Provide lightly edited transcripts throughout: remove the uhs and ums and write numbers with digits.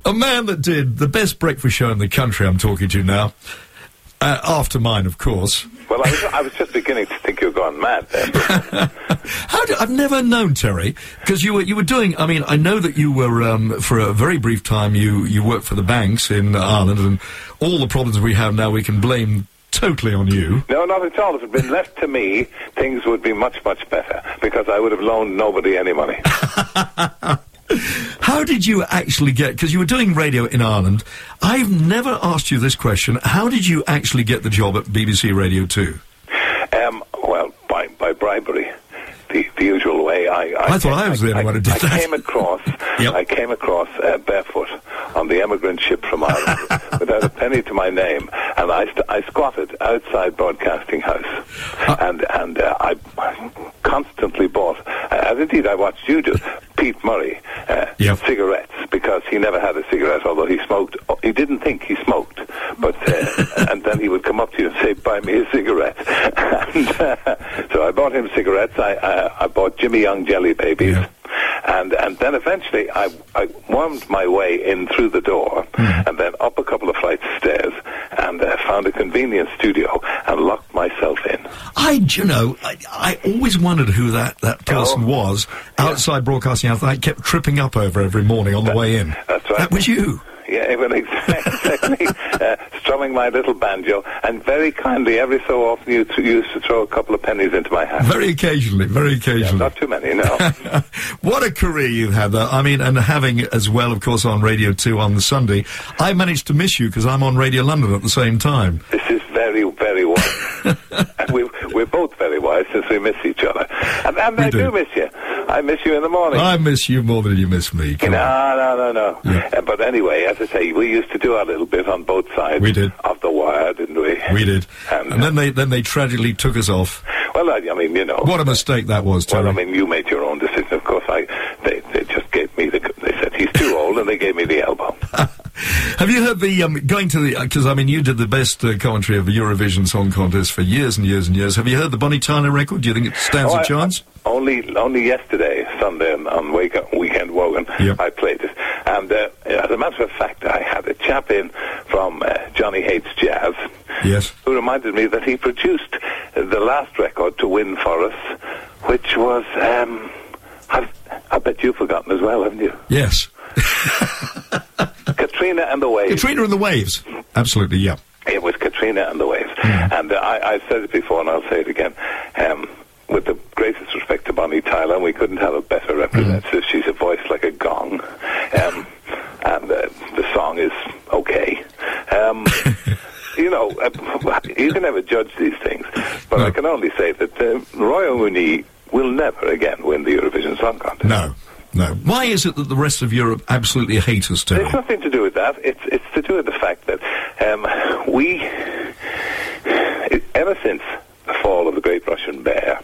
A man that did the best breakfast show in the country, I'm talking to now. After mine, of course. Well, I was just beginning to think you were going mad there. I've never known, Terry, because you were doing, I mean, I know that you were, for a very brief time, you worked for the banks in Ireland, and all the problems we have now we can blame totally on you. No, not at all. If it had been left to me, things would be much, much better, because I would have loaned nobody any money. How did you actually get, because you were doing radio in Ireland, I've never asked you this question, how did you actually get the job at BBC Radio 2? Well, by bribery. The usual way. I thought I was the only one who did that. I came across barefoot on the emigrant ship from Ireland without a penny to my name, and I squatted outside Broadcasting House, and I constantly bought, as indeed I watched you do, Pete Murray cigarettes, because he never had a cigarette, although he smoked. He didn't think he smoked, but and then he would come up to you and say, "Buy me a cigarette." And so I bought him cigarettes. I bought Jimmy Young Jelly Babies. Yeah. And then eventually I wormed my way in through the door and then up a couple of flights of stairs and found a convenient studio and locked myself in. I always wondered who that person was outside Broadcasting House. I kept tripping up over every morning on the way in. That's right. That was you. Yeah, well, exactly. Strumming my little banjo, and very kindly, every so often, you used to throw a couple of pennies into my hat. Very occasionally. Yeah, not too many, no. What a career you've had, though. I mean, and having as well, of course, on Radio 2 on the Sunday. I managed to miss you because I'm on Radio London at the same time. This is very, very wise. And we're both very wise since we miss each other. And I do miss you. I miss you in the morning. I miss you more than you miss me. No. Yeah. But anyway, as I say, we used to do our little bit on both sides of the wire, didn't we? We did. And then they tragically took us off. Well, I mean, you know. What a mistake that was, Terry. Well, I mean, you made your own decision. Of course, they just gave me they said, he's too old, and they gave me the elbow. Have you heard because, I mean, you did the best commentary of the Eurovision Song Contest for years and years and years. Have you heard the Bonnie Tyler record? Do you think it stands a chance? Only yesterday, Sunday, on Weekend Wogan, I played it. And as a matter of fact, I had a chap in from Johnny Hates Jazz, who reminded me that he produced the last record to win for us, which was, I bet you've forgotten as well, haven't you? Yes. Katrina and the Waves. Katrina and the Waves. Absolutely, yeah. It was Katrina and the Waves. And I've said it before and I'll say it again. With the greatest respect to Bonnie Tyler, we couldn't have a better representative. She's a voice like a gong. And the song is okay. You can never judge these things. But I can only say that Roy O'Rooney will never again win the Eurovision Song Contest. No. Why is it that the rest of Europe absolutely hate us, Terry? It's nothing to do with that. It's to do with the fact that ever since the fall of the Great Russian Bear,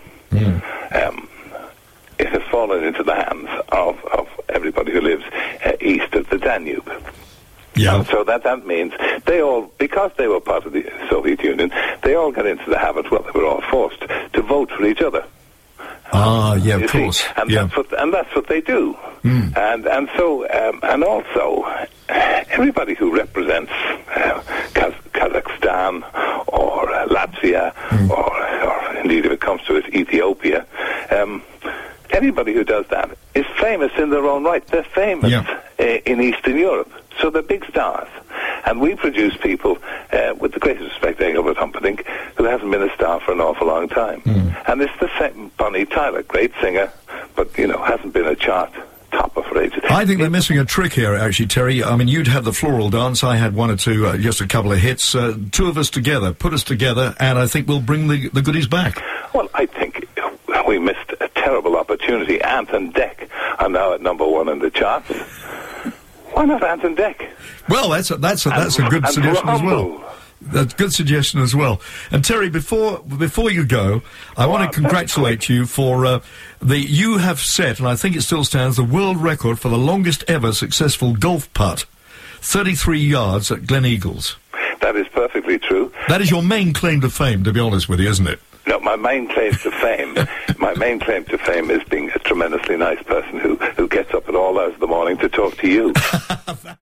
it has fallen into the hands of everybody who lives east of the Danube. Yeah. And so that means they all, because they were part of the Soviet Union, they all got into the habit, well, they were all forced to vote for each other. Of course. And that's what they do. And so also everybody who represents Kazakhstan or Latvia or indeed if it comes to it Ethiopia, anybody who does that is famous in their own right. They're famous in Eastern Europe. So they're big stars. And we produce people, with the greatest respect to Engelbert Humperdinck, who hasn't been a star for an awful long time. And it's the same Bonnie Tyler, great singer, but, hasn't been a chart topper for ages. I think they're missing a trick here, actually, Terry. I mean, you'd had the floral dance, I had one or two, just a couple of hits. Two of us together, put us together, and I think we'll bring the goodies back. Well, I think we missed a terrible opportunity. Ant and Dec are now at number one in the charts. Why not Ant and Dec? Well, that's a good suggestion as well. That's a good suggestion as well. And Terry, before you go, I want to congratulate you for you have set, and I think it still stands, the world record for the longest ever successful golf putt, 33 yards at Glen Eagles. That is perfectly true. That is your main claim to fame, to be honest with you, isn't it? No, my main claim to fame is being a tremendously nice person who gets up at all hours of the morning to talk to you.